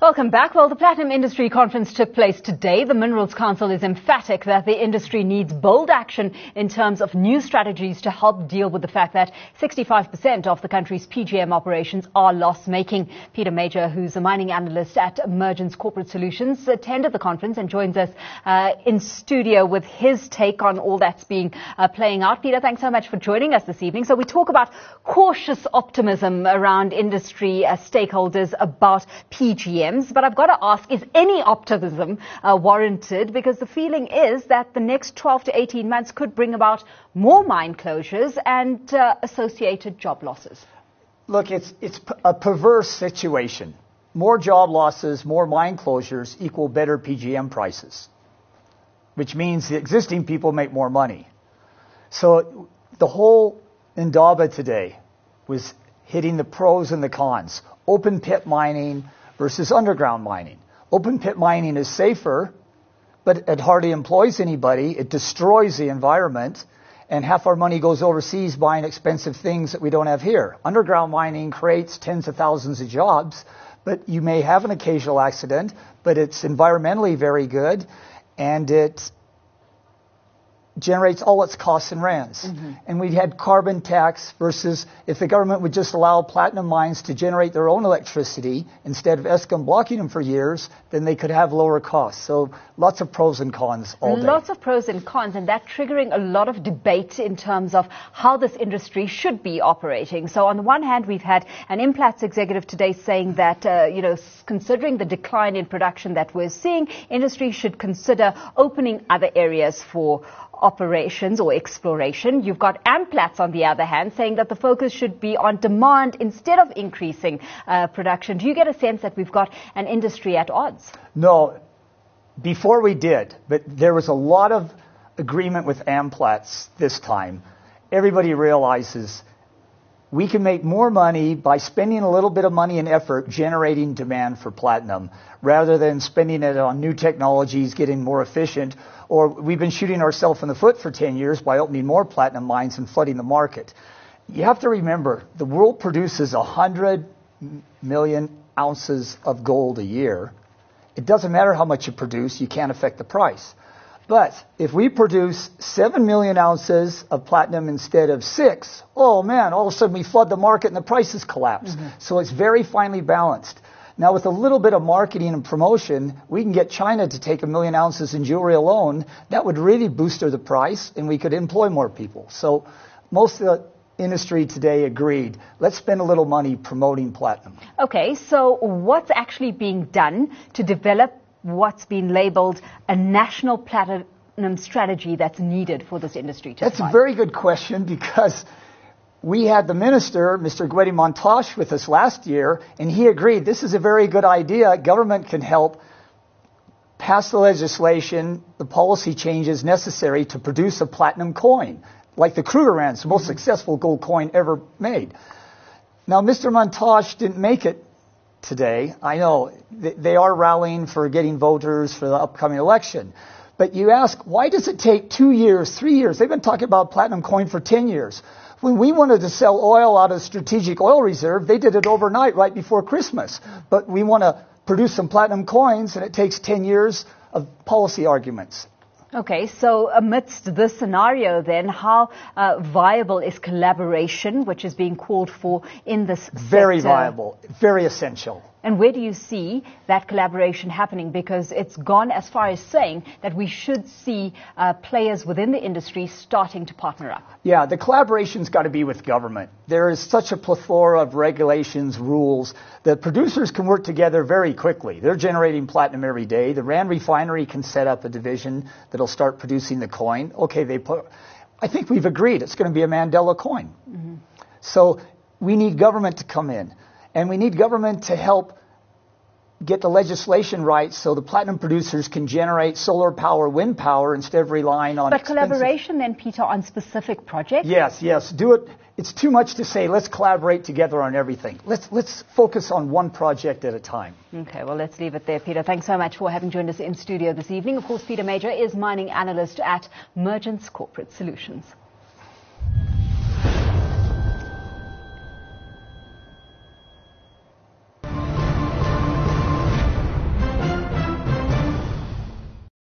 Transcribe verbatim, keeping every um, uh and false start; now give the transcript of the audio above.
Welcome back. Well, the Platinum Industry Conference took place today. The Minerals Council is emphatic that the industry needs bold action in terms of new strategies to help deal with the fact that sixty-five percent of the country's P G M operations are loss-making. Peter Major, who's a mining analyst at Emergence Corporate Solutions, attended the conference and joins us uh, in studio with his take on all that's being uh, playing out. Peter, thanks so much for joining us this evening. So we talk about cautious optimism around industry uh, stakeholders about P G M. But I've got to ask, is any optimism uh, warranted? Because the feeling is that the next twelve to eighteen months could bring about more mine closures and uh, associated job losses. Look, it's, it's a perverse situation. More job losses, more mine closures equal better P G M prices, which means the existing people make more money. So the whole Indaba today was hitting the pros and the cons. Open pit mining versus underground mining. Open pit mining is safer, but it hardly employs anybody. It destroys the environment, and half our money goes overseas buying expensive things that we don't have here. Underground mining creates tens of thousands of jobs, but you may have an occasional accident, but it's environmentally very good, and it generates all its costs in rands. Mm-hmm. And we had carbon tax versus if the government would just allow platinum mines to generate their own electricity instead of Eskom blocking them for years, then they could have lower costs. So lots of pros and cons all day. Lots of pros and cons, and that triggering a lot of debate in terms of how this industry should be operating. So on the one hand, we've had an Implats executive today saying that, uh, you know, considering the decline in production that we're seeing, industry should consider opening other areas for operations or exploration. You've got Amplats, on the other hand, saying that the focus should be on demand instead of increasing uh, production. Do you get a sense that we've got an industry at odds? No, before we did, but there was a lot of agreement with Amplats this time. Everybody realizes we can make more money by spending a little bit of money and effort generating demand for platinum rather than spending it on new technologies, getting more efficient. Or we've been shooting ourselves in the foot for ten years by opening more platinum mines and flooding the market. You have to remember, the world produces one hundred million ounces of gold a year. It doesn't matter how much you produce, you can't affect the price. But if we produce seven million ounces of platinum instead of six, oh man, all of a sudden we flood the market and the prices collapse. Mm-hmm. So it's very finely balanced. Now, with a little bit of marketing and promotion, we can get China to take a million ounces in jewelry alone. That would really boost the price, and we could employ more people. So most of the industry today agreed, let's spend a little money promoting platinum. Okay, so what's actually being done to develop what's been labeled a national platinum strategy that's needed for this industry to That's thrive? A very good question, because we had the minister, Mister Gwede Mantashe, with us last year, and he agreed this is a very good idea. Government can help pass the legislation, the policy changes necessary to produce a platinum coin, like the Krugerrand, the most mm-hmm. successful gold coin ever made. Now, Mister Mantashe didn't make it today. I know they are rallying for getting voters for the upcoming election. But you ask, why does it take two years, three years? They've been talking about platinum coin for ten years. When we wanted to sell oil out of strategic oil reserve, they did it overnight right before Christmas. But we want to produce some platinum coins, and it takes ten years of policy arguments. Okay, so amidst this scenario then, how uh, viable is collaboration, which is being called for in this Very sector? viable, very essential. And where do you see that collaboration happening? Because it's gone as far as saying that we should see uh, players within the industry starting to partner up. Yeah, the collaboration's got to be with government. There is such a plethora of regulations, rules, that producers can work together very quickly. They're generating platinum every day. The Rand Refinery can set up a division that'll start producing the coin. Okay, they put. I think we've agreed it's going to be a Mandela coin. Mm-hmm. So we need government to come in. And we need government to help get the legislation right so the platinum producers can generate solar power, wind power, instead of relying on But expensive... collaboration then, Peter, on specific projects? Yes, yes. Do it. It's too much to say, let's collaborate together on everything. Let's, let's focus on one project at a time. Okay, well, let's leave it there, Peter. Thanks so much for having joined us in studio this evening. Of course, Peter Major is mining analyst at Emergence Corporate Solutions.